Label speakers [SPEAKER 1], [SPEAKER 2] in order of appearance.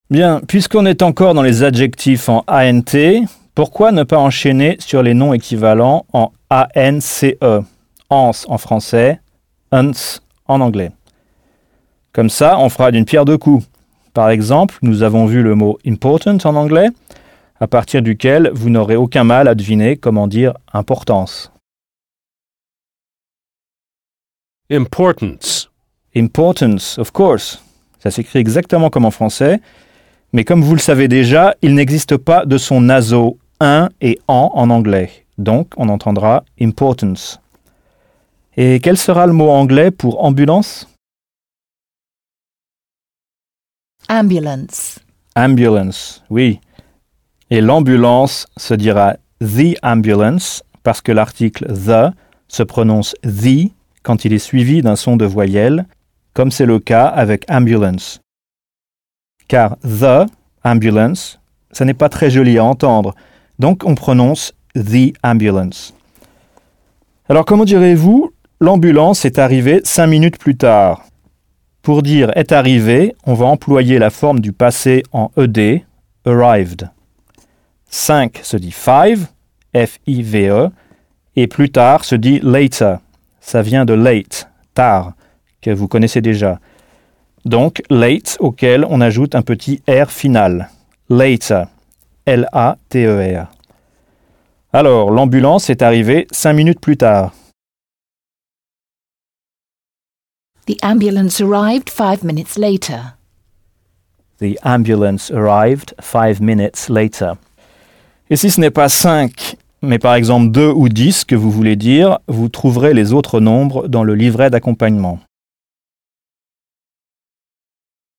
[SPEAKER 1] Bien, puisqu'on est encore dans les adjectifs en ANT, pourquoi ne pas enchaîner sur les noms équivalents en ANCE? Ans en français, uns en anglais. Comme ça, on fera d'une pierre deux coups. Par exemple, nous avons vu le mot important en anglais, à partir duquel vous n'aurez aucun mal à deviner comment dire importance.
[SPEAKER 2] Importance.
[SPEAKER 1] Importance, of course. Ça s'écrit exactement comme en français, mais comme vous le savez déjà, il n'existe pas de son naso un et en anglais. Donc, on entendra importance. Et quel sera le mot anglais pour ambulance?
[SPEAKER 3] Ambulance.
[SPEAKER 1] Ambulance, oui. Et l'ambulance se dira the ambulance parce que l'article the se prononce the quand il est suivi d'un son de voyelle, comme c'est le cas avec ambulance. Car the ambulance, ça n'est pas très joli à entendre, donc on prononce the ambulance. Alors comment direz-vous l'ambulance est arrivée 5 minutes plus tard? Pour dire est arrivé, on va employer la forme du passé en ed, arrived. 5 se dit 5, F-I-V-E, et plus tard se dit later. Ça vient de late, tard, que vous connaissez déjà. Donc late auquel on ajoute un petit R final. Later, L-A-T-E-R. Alors, l'ambulance est arrivée 5 minutes plus tard.
[SPEAKER 3] The ambulance arrived 5 minutes later.
[SPEAKER 1] The ambulance arrived 5 minutes later. Et si ce n'est pas 5, mais par exemple 2 ou 10 que vous voulez dire, vous trouverez les autres nombres dans le livret d'accompagnement.